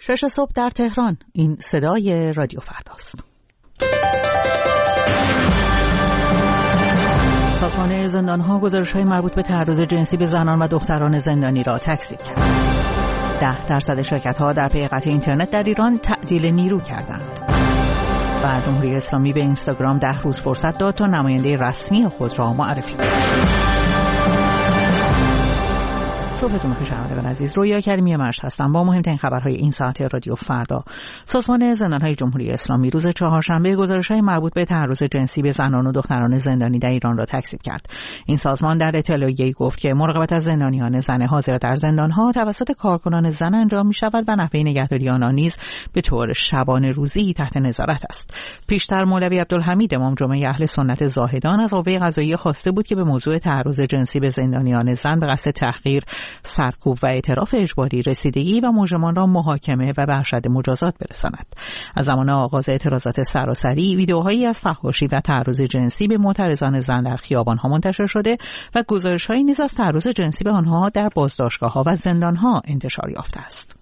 6 صبح در تهران. این صدای رادیو فرداست. سازمان زندان‌ها گزارش‌های مربوط به تعرض جنسی به زنان و دختران زندانی را تکذیب کرد. 10% شرکت‌ها در پی قطع اینترنت در ایران تعدیل نیرو کردند. و جمهوری اسلامی به اینستاگرام 10 روز فرصت داد تا نماینده رسمی خود را معرفی کند. صبحتون بخیر شنوندگان عزیز. رویا کریمی مشت هستم با مهمترین خبرهای این ساعت رادیو فردا. سازمان زندان‌های جمهوری اسلامی روز چهارشنبه گزارش‌های مربوط به تعرض جنسی به زنان و دختران زندانی در ایران را تکذیب کرد. این سازمان در اطلاعیه‌ای گفت که مراقبت از زندانیان زن حاضر در زندان‌ها توسط کارکنان زن انجام می‌شود و نحوه نگهداری آنها نیز به طور شبانه روزی تحت نظارت است. پیشتر مولوی عبدالحمید امام جمعه اهل سنت زاهدان از قوه قضاییه خواسته بود که به موضوع تعرض جنسی به زندانیان زن به قصد تحقیر، سرکوب و اعتراف اجباری رسیدگی و مجرمان را محاکمه و به ارشد مجازات برساند. از زمان آغاز اعتراضات سراسری، ویدئوهایی از فحاشی و تعرض جنسی به معترضان زن در خیابان‌ها منتشر شده و گزارش‌هایی نیز از تعرض جنسی به آنها در بازداشتگاه‌ها و زندان‌ها انتشار یافته است.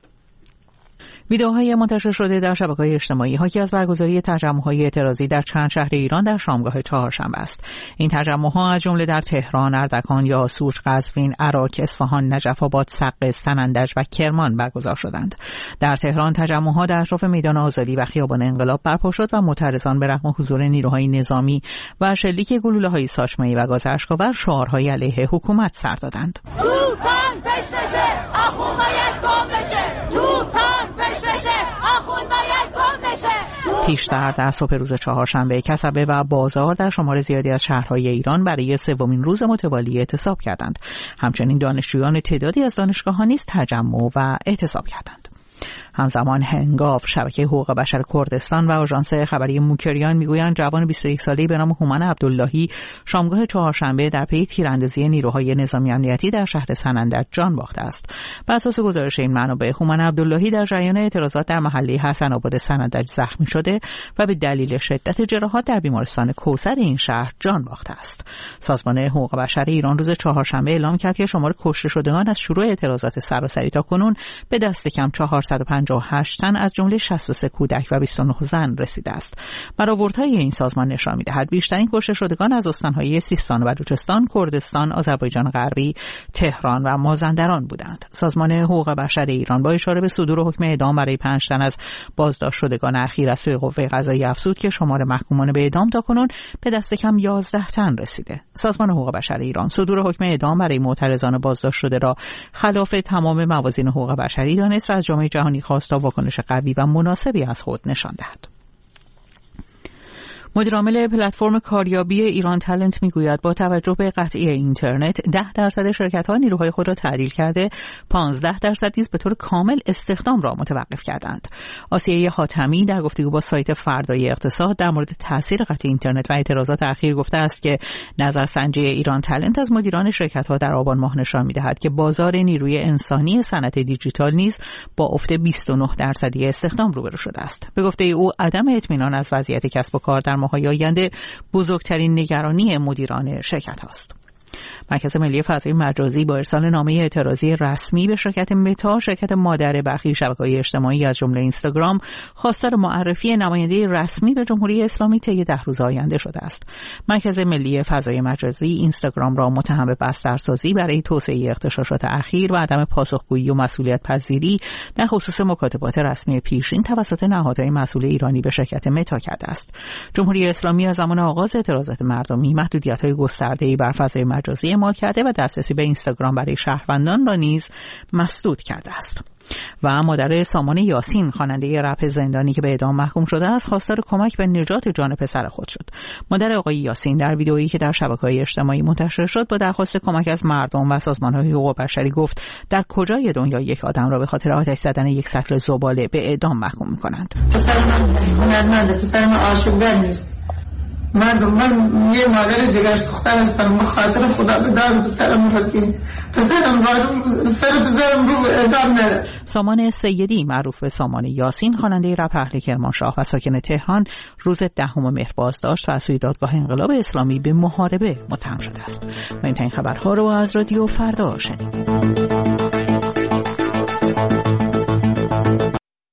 ویدئوهای منتشر شده در شبکه‌های اجتماعی حاکی از برگزاری تجمع‌های اعتراضی در چند شهر ایران در شامگاه چهارشنبه است. این تجمع‌ها از جمله در تهران، اردکان، یاسوج، قزوین، عراق، اصفهان، نجف آباد، سقز، سنندج و کرمان برگزار شدند. در تهران تجمع‌ها در اطراف میدان آزادی و خیابان انقلاب برپا شد و معترضان به رغم حضور نیروهای نظامی و شلیک گلوله‌های ساچمه‌ای و گاز اشک‌آور شعارهای علیه حکومت سر دادند. توپان پش بشه، آخوند باید گم بشه. توپان پش بشه، آخوند باید گم بشه. پیشتر در صبح روز چهارشنبه کسبه و بازار در شمار زیادی از شهرهای ایران برای سومین روز متوالی اعتصاب کردند. همچنین دانشجویان تعدادی از دانشگاه‌ها نیز تجمع و اعتصاب کردند. همزمان هنگاو، شبکه حقوق بشر کردستان و آژانس خبری موکریان میگویند جوان 21 ساله‌ای به نام هومن عبداللهی شامگاه چهارشنبه در پی تیراندازی نیروهای نظامی امنیتی در شهر سنندج جان باخته است. بر اساس گزارش این منابع، هومن عبداللهی در جریان اعتراضات در محله حسن آباد سنندج زخمی شده و به دلیل شدت جراحات در بیمارستان کوثر این شهر جان باخته است. سازمان حقوق بشر ایران روز چهارشنبه اعلام کرد که شمار کشته شدگان از شروع اعتراضات سراسری تا کنون به دست کم 458 تن از جمله 63 کودک و 29 زن رسیده است. برآوردهای این سازمان نشان می‌دهد بیشترین کشته شدگان از استان‌های سیستان و بلوچستان، کردستان، آذربایجان غربی، تهران و مازندران بودند. سازمان حقوق بشر ایران با اشاره به صدور حکم اعدام برای 5 تن از بازداشت شدگان اخیر از سوی قوه قضاییه افزود که شمار محکومان به اعدام تا کنون به دست کم 11 تن رسیده. سازمان حقوق بشر ایران صدور حکم اعدام برای معترضان بازداشت شده را خلاف تمام موازین حقوق بشری دانست و از جامعه جهانی خواست تا واکنش قوی و مناسبی از خود نشان دهد. مدیرعامل پلتفرم کاریابی ایران تالنت میگوید با توجه به قطعی اینترنت 10% شرکت‌ها نیروهای خود را تعدیل کرده، 15% نیز به طور کامل استخدام را متوقف کردند. آسیه حاتمی در گفتگو با سایت فردای اقتصاد در مورد تاثیر قطع اینترنت و اعتراضات اخیر گفته است که نظرسنجی ایران تالنت از مدیران شرکت‌ها در آبان ماه نشان می‌دهد که بازار نیروی انسانی صنعت دیجیتال نیز با افت 29% استخدام روبرو شده است. به گفته او عدم اطمینان از وضعیت کسب و کار در ماه‌های آینده بزرگترین نگرانی مدیران شرکت است. مرکز ملی فضای مجازی با ارسال نامه اعتراضی رسمی به شرکت متا، شرکت مادر برخی شبکه‌های اجتماعی از جمله اینستاگرام، خواستار معرفی نماینده رسمی به جمهوری اسلامی طی 10 روز آینده شده است. مرکز ملی فضای مجازی اینستاگرام را متهم به بسترسازی برای توسعه اغتشاشات اخیر و عدم پاسخگویی و مسئولیت پذیری در خصوص مکاتبات رسمی پیشین توسط نهادهای مسئول ایرانی به شرکت متا کرده است. جمهوری اسلامی از زمان آغاز اعتراضات مردمی محدودیت‌های گسترده‌ای بر فضای مجازی اعمال کرده و دسترسی به اینستاگرام برای شهروندان را نیز مسدود کرده است. و مادر سامان یاسین، خواننده رپ زندانی که به اعدام محکوم شده است، خواستار کمک به نجات جان پسر خود شد. مادر آقای یاسین در ویدئویی که در شبکه‌های اجتماعی منتشر شد با درخواست کمک از مردم و سازمان‌های حقوق بشری گفت در کجای دنیا یک آدم را به خاطر آتش زدن یک سطل زباله به اعدام محکوم می‌کنند. پسر من هنرمنده، پسر من عاشق‌گر نیست. من یه مادر جگرش دختر هستم، به خاطر خدا به داد پسرم رسید. پسرم رو اعدام نره. سامان سیدی معروف به سامان یاسین، خواننده رپ اهل کرمانشاه و ساکن تهران، روز 10 مهر بازداشت و از سوی دادگاه انقلاب اسلامی به محاربه متهم شده است. ما این خبرها رو از رادیو فردا شنیدیم.